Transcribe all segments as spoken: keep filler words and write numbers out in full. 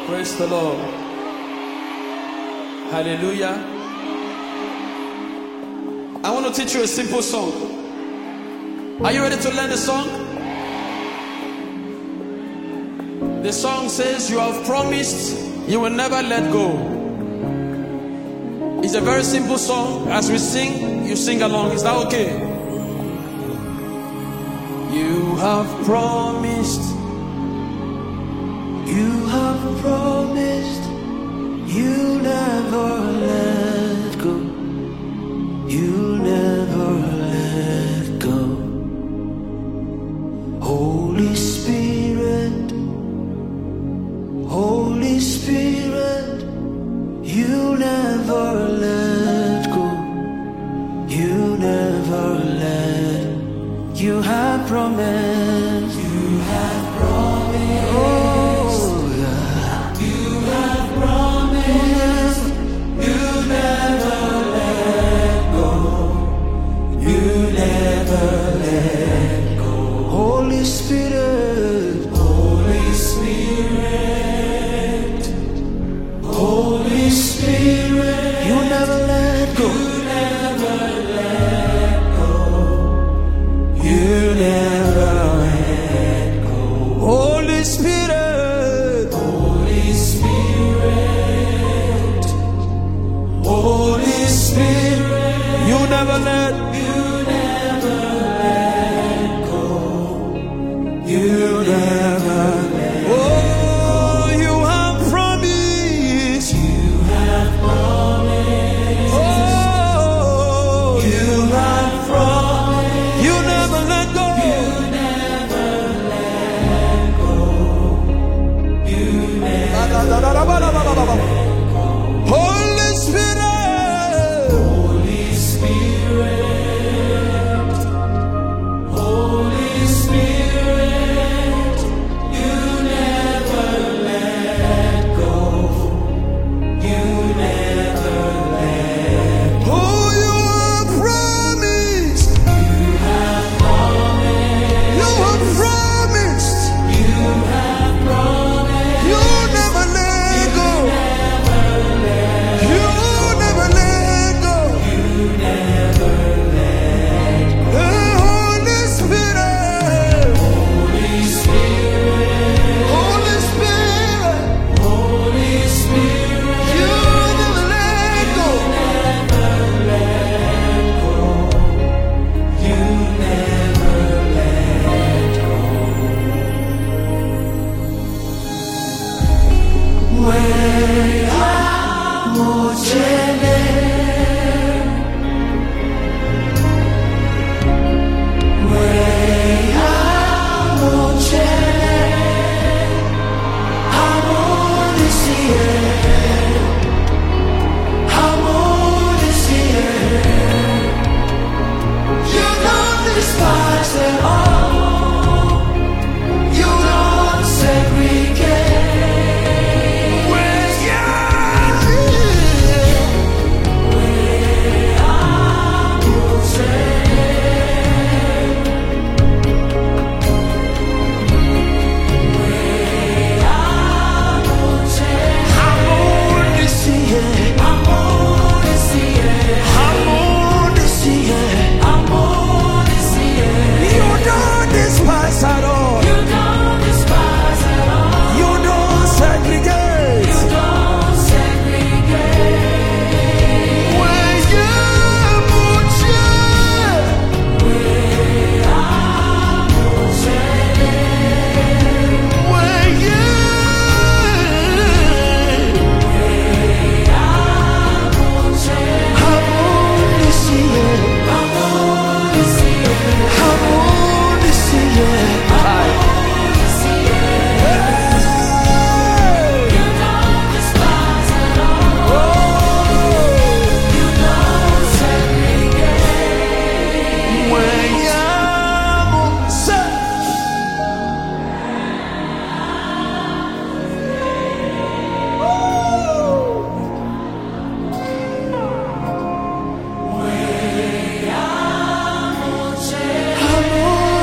Praise the Lord. Hallelujah. I want to teach you a simple song. Are you ready to learn the song? The song says, you have promised you will never let go. It's a very simple song. As we sing, you sing along. Is that okay? You have promised. You have promised you'll never let go. You'll never let go. Holy Spirit, Holy Spirit, you'll never let go. You'll never let. You have promised. You have promised. Oh. Holy Spirit, Holy Spirit, Holy Spirit, you never let go. You never let go. You never let go. Holy Spirit, Holy Spirit, Holy Spirit, you never let. You never let. Oh, you have promised. You have promised. Oh, you have promised. You never let go. You never let go. You never let go. Holy Spirit. Holy Spirit. Holy Spirit.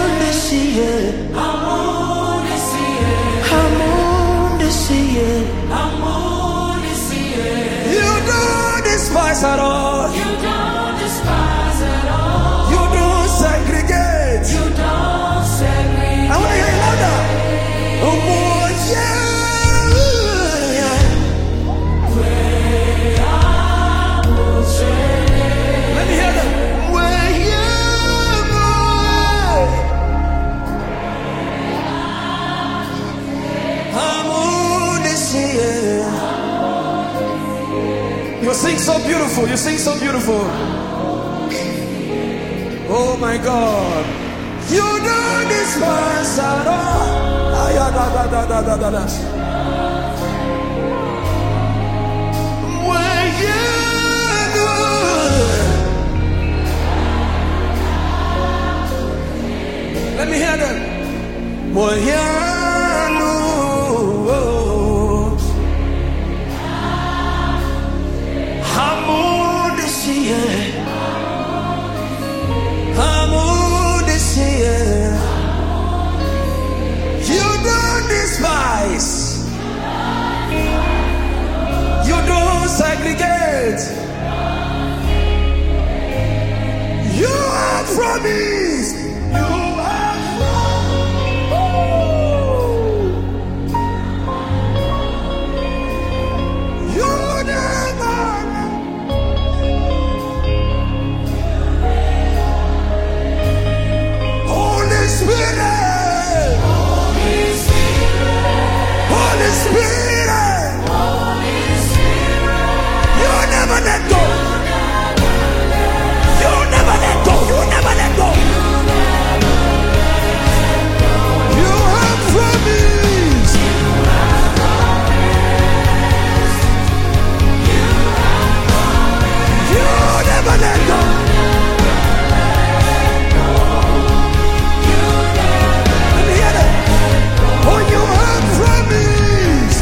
I despise at all. You don't despise at all. You don't segregate. You don't segregate. I want to hear you louder. Oh, boy, yeah. Where I will tread. Let me hear that. Where you go. I'm on this here. You sing so beautiful. You sing so beautiful. Oh my God. You don't despise at all. Ah, yeah, da, da, da, da, da, da, da. Where you go. Let me hear that. Where you go. I'm on this here. I'm on this here. You don't despise. You don't segregate. You are promised. You are promised. You never. Holy Spirit. Holy Spirit. Holy Spirit. Holy Spirit. You never let go. You never let go. You never let go. You have promised. You never let go. Let me hear that. Oh, you have promised.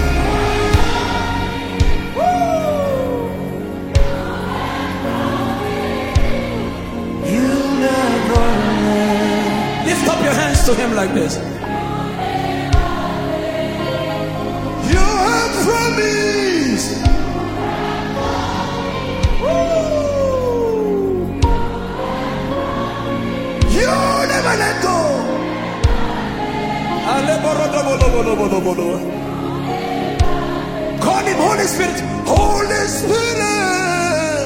You never let. Lift up your hands to him like this. You have promised. You never let go. Call him Holy Spirit. Holy Spirit.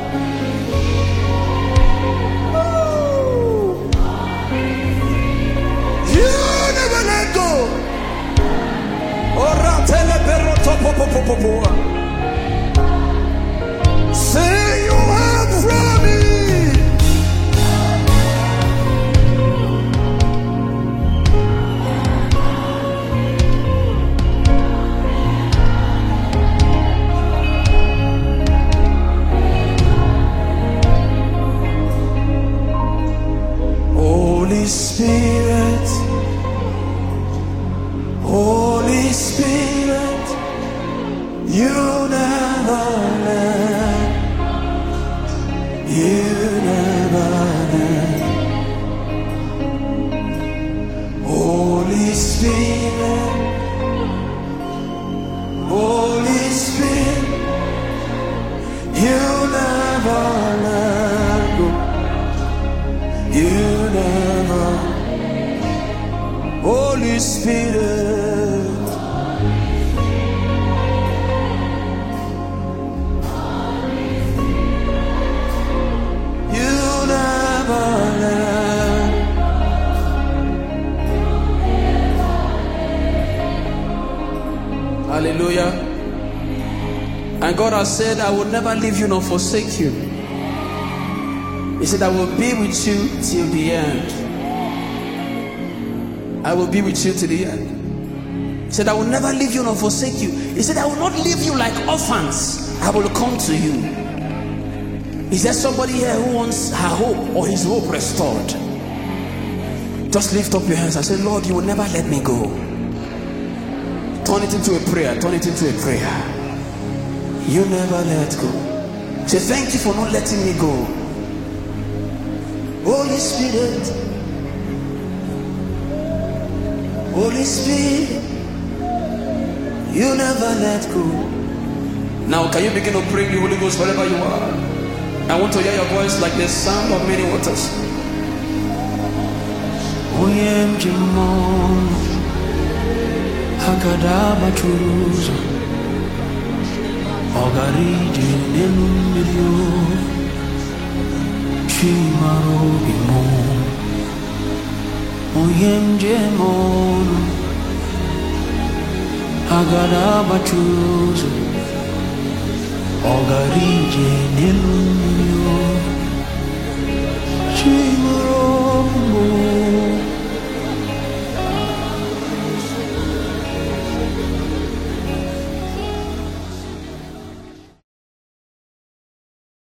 You never let go. Say you have promised. Holy Spirit, Holy Spirit, you never let, you never let. Holy Spirit, Holy Spirit, you never let go. You never. Holy Spirit. You never let. Hallelujah. And God has said, I will never leave you nor forsake you. He said, I will be with you till the end. I will be with you till the end. He said, I will never leave you nor forsake you. He said, I will not leave you like orphans. I will come to you. Is there somebody here who wants her hope or his hope restored? Just lift up your hands and say, Lord, you will never let me go. Turn it into a prayer. Turn it into a prayer. You never let go. Say, thank you for not letting me go. Holy Spirit, Holy Spirit, you never let go. Now, can you begin to pray in the Holy Ghost wherever you are? I want to hear your voice like the sound of many waters. Oyem Jimon Hakadaba Chuzo Ogariji Nelumbio Chimaro Bimon Oyem Jimon Hakadaba Chuzo Ogariji Nelumbio Chimaro Bimon